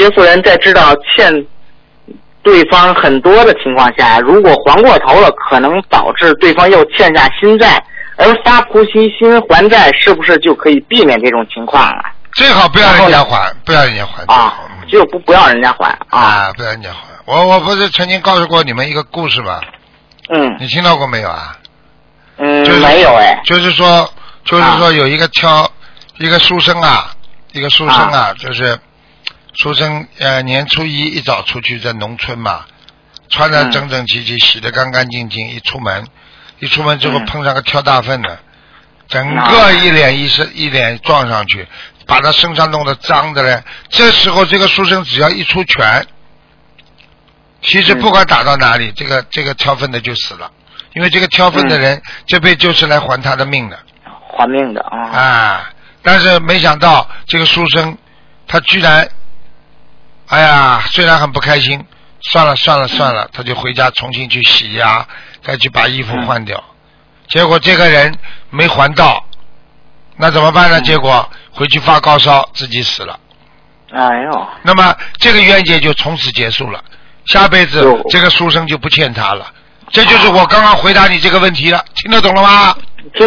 劫富人在知道欠对方很多的情况下，如果还过头了，可能导致对方又欠下新债，而发菩提心还债，是不是就可以避免这种情况啊？ 最好不要人家还，不要人家还啊，就不要人家还啊， 不要人家还。我不是曾经告诉过你们一个故事吗？你听到过没有啊？ 没有哎。 就是说有一个书生啊，就是书生年初一一早出去，在农村嘛，穿得整整齐齐，洗得干干净净，一出门之后碰上个挑大粪的，整个一脸撞上去，把他身上弄得脏的嘞。这时候这个书生只要一出拳，其实不管打到哪里，这个挑粪的就死了，因为这个挑粪的人这辈就是来还他的命的， 还命的啊。 但是没想到这个书生他居然，哎呀，虽然很不开心，算了，他就回家重新去洗呀，再去把衣服换掉。结果这个人没还到，那怎么办呢？结果回去发高烧，自己死了。 哎呦！ 那么这个冤结就从此结束了，下辈子这个书生就不欠他了。这就是我刚刚回答你这个问题了，听得懂了吗？